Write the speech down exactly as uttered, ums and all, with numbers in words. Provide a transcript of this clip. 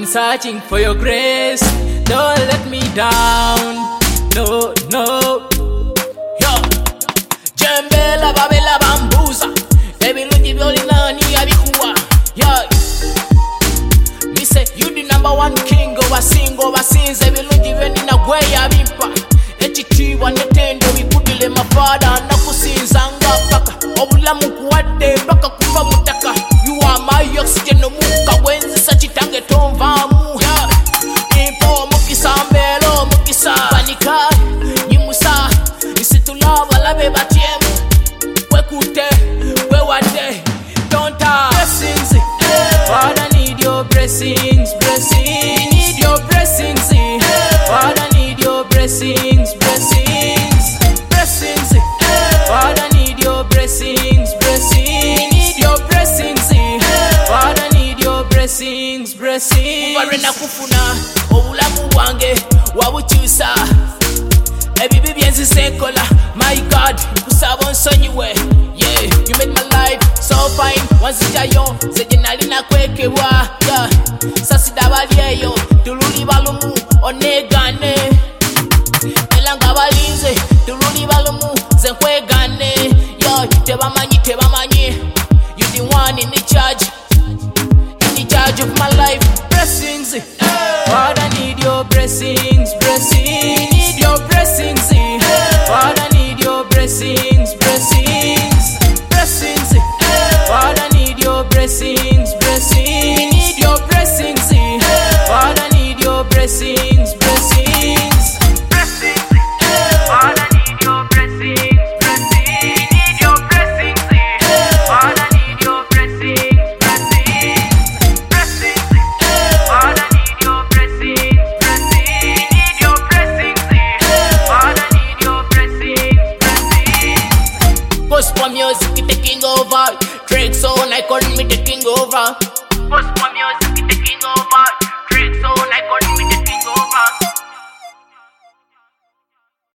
been searching for your grace. Don't let me down. No, no. Yo, Jembela babela bambuza. Baby lungi byoli nani abikuwa. Yo, me say you the number one king over single over sins. Ebirungi byoni na gwe yabimpa. Ekitiibwa netendo bikudile mafada nakusinzanga paka. Obulamu kuwadde paka kufa mutaka. You are my oxygen omuka bwenzisa kitange tonvaamu. Impo mukisa mbelo mukisa panika nyimusa nisitula balabe batyemu kwekute kwewadde tonta blessings. Father need your blessings, blessings. Need your blessings. Father need your blessings, blessings, blessings. Father need your blessings, blessings. Need your blessings. Father need your blessings, blessings. Barena kufuna obulamu bwange wabukyusa ebibi byenzisekola. My God, nkusaba onsonyiwe. Yeah, you made my life so fine. Wanzijayo zeje nali nakwekebwa. Yeah, sasida bali eyo tululi balumu onegane. Elanga balinze tululi balumu zenkwegane. Yo, tebamanyi tebamanyi. You the one in the charge, in the charge of my life. Blessings. Father need your blessings, blessings.